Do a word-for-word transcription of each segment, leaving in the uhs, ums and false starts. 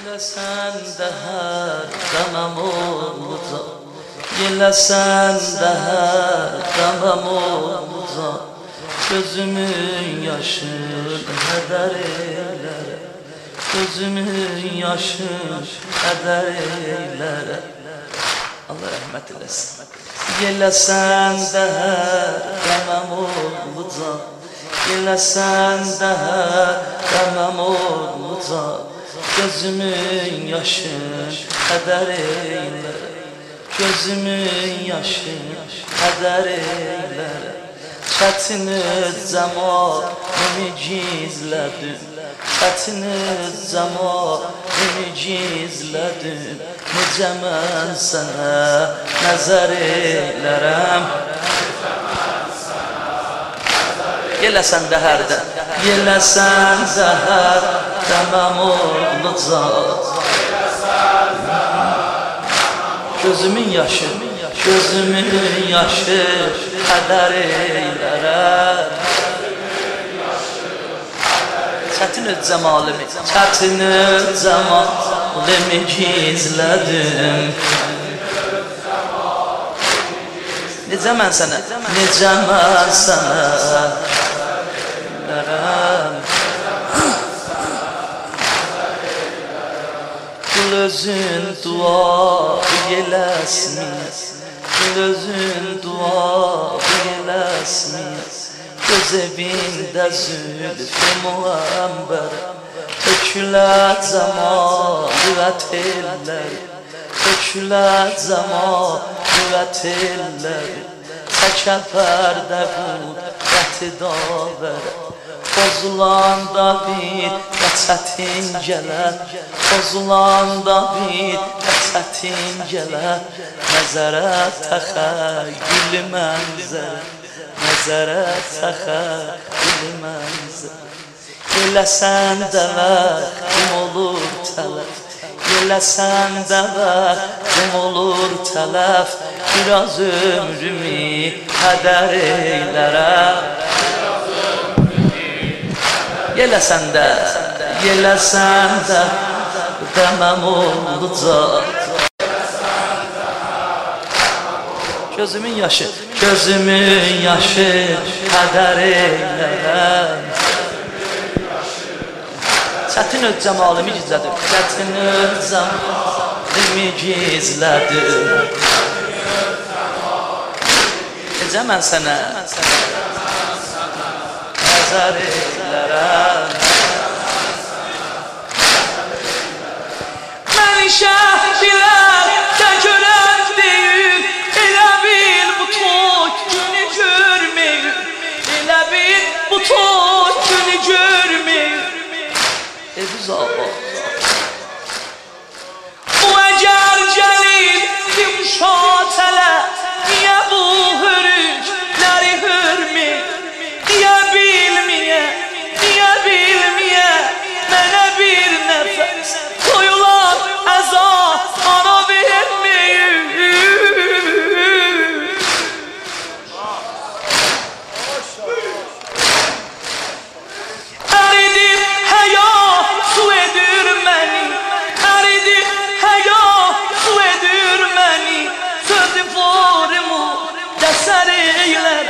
Gelesen de her demem olacak, gelesen de her demem olacak. Gözümün yaşı heder eyler, gözümün yaşı heder eyler. Allah rahmet eylesin. Gelesen de her demem olacak, gelesen de her demem olacak. Gözümün yaşı heder eyler, gözümün yaşı heder eyler. Çətiniz zamanımı gizlədim, çətiniz zamanımı gizlədim. Necə mən sənə nəzər eylərəm, Gələsən də hərdən, gələsən də hər dəməm olacaq. Gözümün yaşı, gözümün yaşı heder eylərəm. Çətin öz cəmalimi, çətin öz cəmalimi gizlədim. Necə mən sənə, necə mən sənə Kul özün dua eyləsin, kul özün dua eyləsin. Göz evində zülfü müəmbər, tökülər cəmalət ellər, tökülər cəmalət ellər. Çəkər pərdə qüdrəti davər, pozulanda bir çətin gələr, pozulanda bir çətin gələr. Nəzərə təxəyyül mənzər, nəzərə təxəyyül mənzər. Gələsən də vəxtim olur tələf, gələsən də vəxtim olur tələf. Biraz ömrümü heder eylərəm. Gələsən də, gələsən də dəməm olacaq. Gözümün yaşı, gözümün yaşı heder eylərəm. Çətin öz cəmalimi gizlədim, çətin öz cəmalimi gizlədim. Necə mən sənə nəzər eylərəm. Məni şəhbilər də görən deyil, elə bil bu toy günü görməyir, elə bil bu toy günü görməyir. Eviz ağa bu əgər gəlir bir uşaq tələ, niyə bu hürükləri hürmür, niyə bilməyə, niyə bilməyə mənə bir nəfəs qoyulan əzab ana verməyir. Əridir həya su edir məni, əridir həya su edir məni. Sözü forumu dəsər eylər,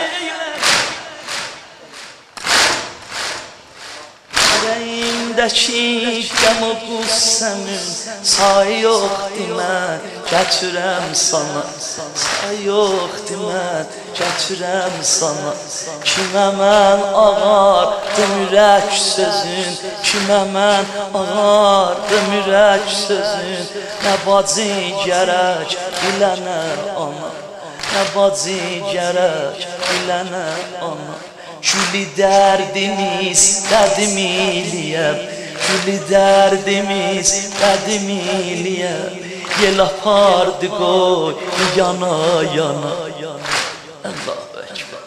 ürəyimdəki qəm o qüssəmin say yoxdur mən gətirəm sana, say yoxdur mən gətirəm sana. Kimə mən ağardım ürək sözün, kimə mən ağardım ürək sözün. Nə bacı gərək bilənə ana, nə bacı gərək bilənə ana. Külü dərdimiz qədim eləyəm, külü dərdimiz qədim eləyəm. Yel apardı qoy yana yana, Allahu Ekber.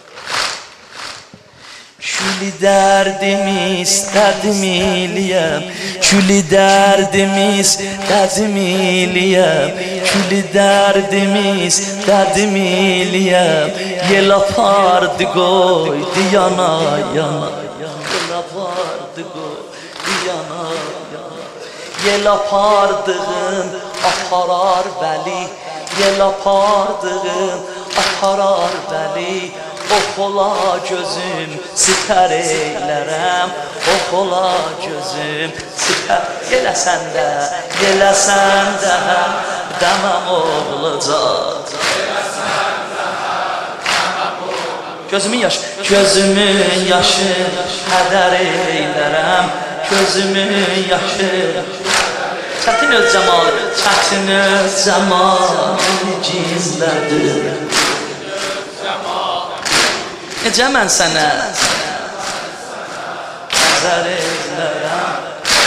Külü dərdimiz qədim eləyəm, külü dərdimiz qədim eləyəm, külü dərdimiz qədim eləyəm. Yel apardı qoydu yana yana, yel apardı qoydu yana yana. Yel apardığın aparar vəli, yel apardığın aparar vəli. Ox ola gözüm sipər eylərəm, ox ola gözüm sipər. Yeləsən də, yeləsən də dəməm olacaq. Gözümün yaşı, gözümün yaşı hədər eylərəm, gözümün yaşı. Çətin öz cəmalı, çətin öz cəmalı gizlədir. Necə mən sənə nəzər eylərəm.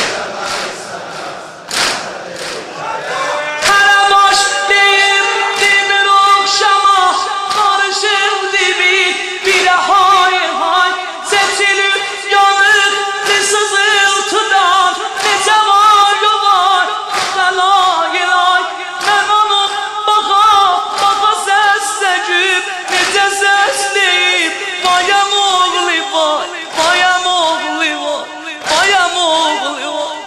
Hərə baş deyim, demir oxşama, qarışıb dibi, birə hay hay, seçilib yanır, bir sızıltıdan, necə var yolar, lay lay, mən onu baxa, baxa səsləyib, necə səsləyib. Bayam oğlu var, bayam oğlu var, bayam oğlu var.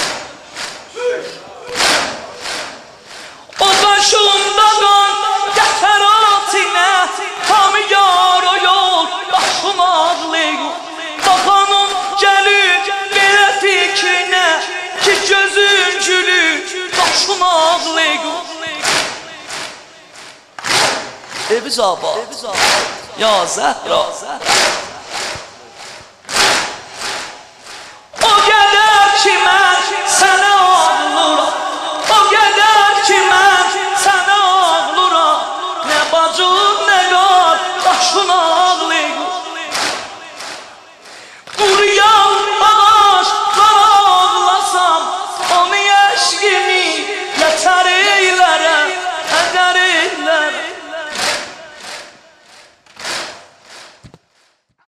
O başımda qan gətir atinə, tam yar o yol, başım ağlıyor. Baxanım gəlir belə fikrinə, ki gözüm gülür, başım ağlıyor. Eviz abad, ya Zəhra.